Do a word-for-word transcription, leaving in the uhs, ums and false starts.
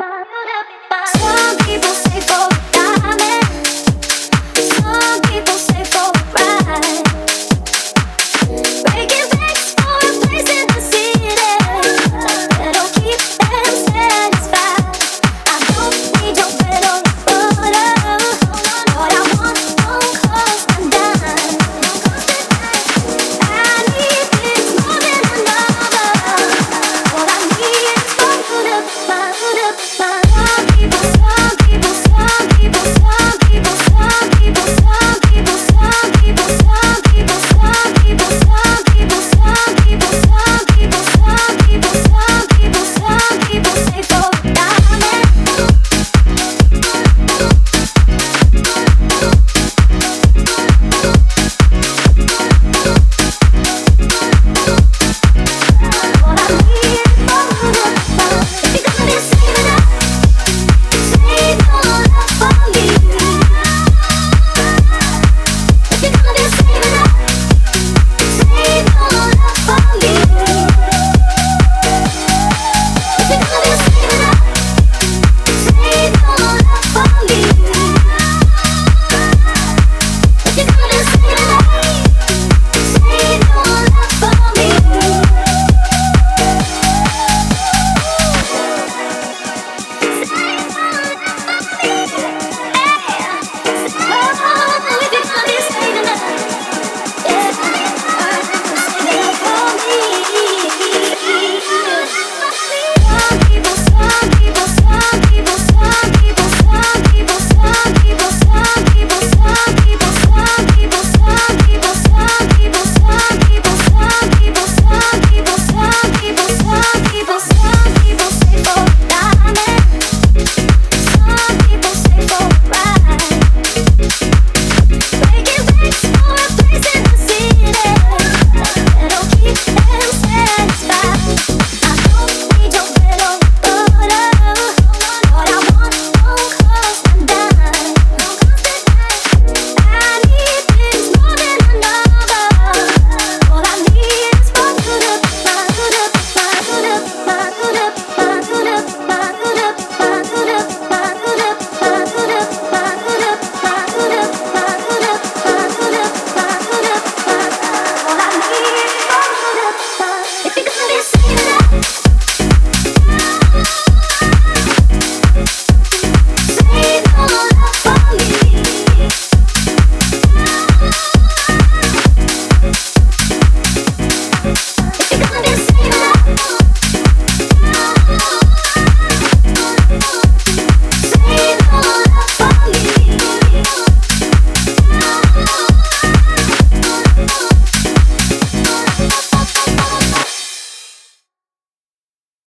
Some people say for a diamond, some people say for a ride. Breaking banks for a place in the city that'll keep them satisfied. I don't need your bread or your butter. What I want won't cost a dime. I need this more than another. All I need is for you to be mine, to be mine.